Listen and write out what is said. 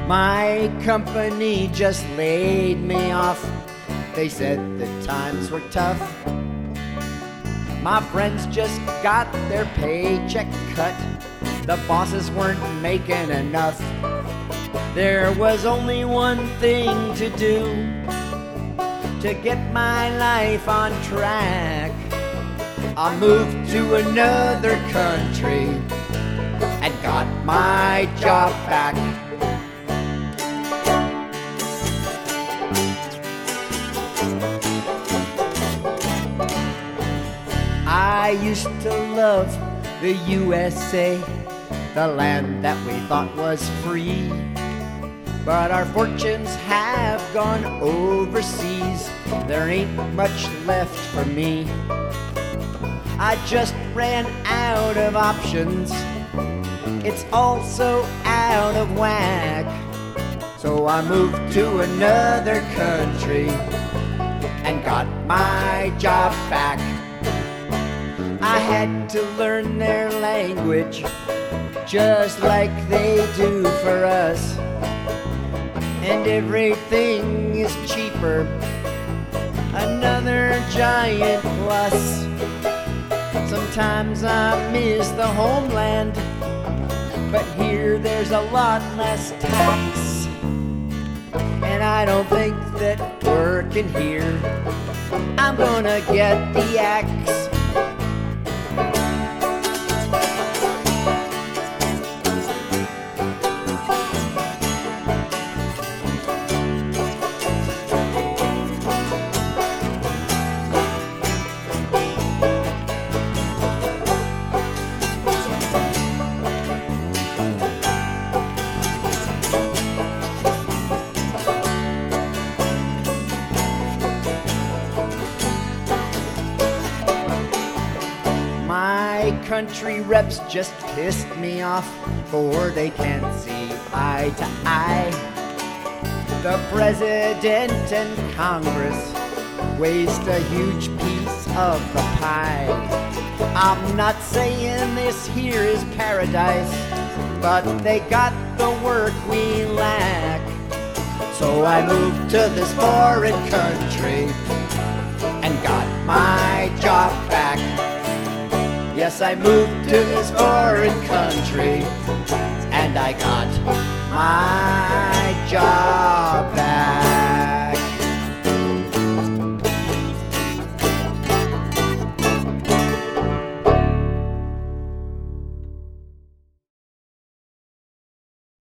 My company just laid me off. They said the times were tough. My friends just got their paycheck cut. The bosses weren't making enough. There was only one thing to do to get my life on track. I moved to another country and got my job back. I used to love the USA, the land that we thought was free. But our fortunes have gone overseas. There ain't much left for me. I just ran out of options. It's all so out of whack. So I moved to another country and got my job back. I had to learn their language just like they do for us. And everything is cheaper, another giant plus. Sometimes I miss the homeland, but here there's a lot less tax. And I don't think that working here, I'm gonna get the axe. My country reps just pissed me off, for they can't see eye to eye. The president and Congress waste a huge piece of the pie. I'm not saying this here is paradise, but they got the work we lack. So I moved to this foreign country and got my job back. Yes, I moved to this foreign country and I got my job back.